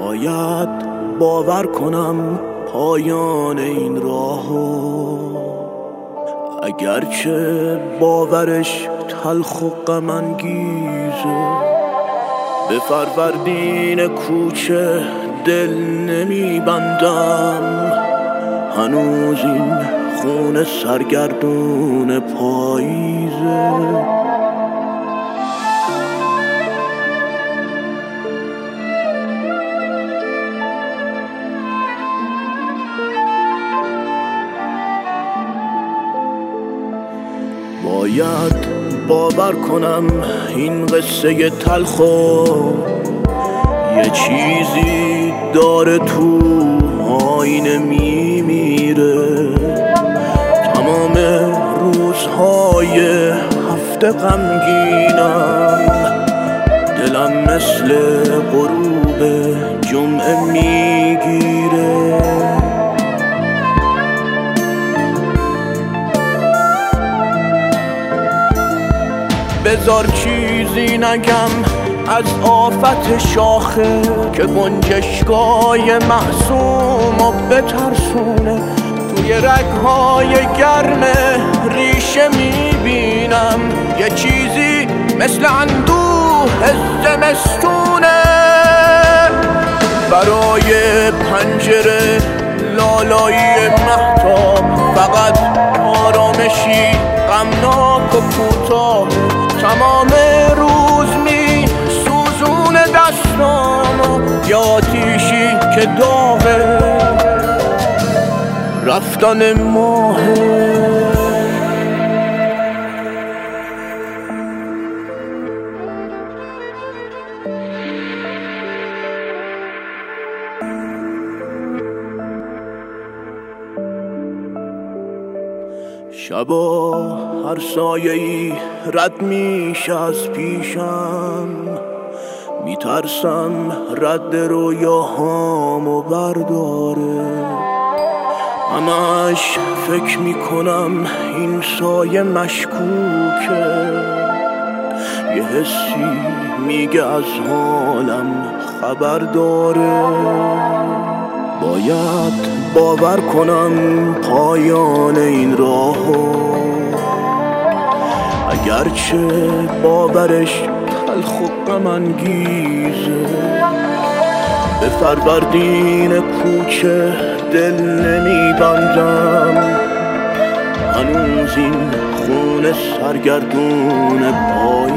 باید باور کنم پایان این راهو، اگرچه باورش تلخ و غم انگیزه. به فروردین کوچه دل نمیبندم، هنوز این خون سرگردون پاییزه. باید باور کنم این قصه تلخو یه چیزی داره تو آینه میمیره. تمام روزهای هفته غمگینم، دلم مثل غروب جمعه میگیره. بذار چیزی نگم از آفت شاخه که گنجشگاه معصوم و بترسونه. توی رگهای گرم ریشه میبینم یه چیزی مثل اندوه زمستونه. برای پنجره لالایی مهتاب فقط آرامشی غمناک و کوتاه. تمام روز می سوزون دستامو یه آتیشی که داغه رفتن ماهه. شبا هر سایه‌ای رد میشه از پیشم، میترسم رد رویاهامو برداره. همش فکر میکنم این سایه مشکوکه، یه حسی میگه از حالم خبر داره. باید باور کنم پایان این راهو، اگرچه باورش تلخ و غم انگیزه. به فروردین کوچه دل نمیبندم، هنوز این خون سرگردون پای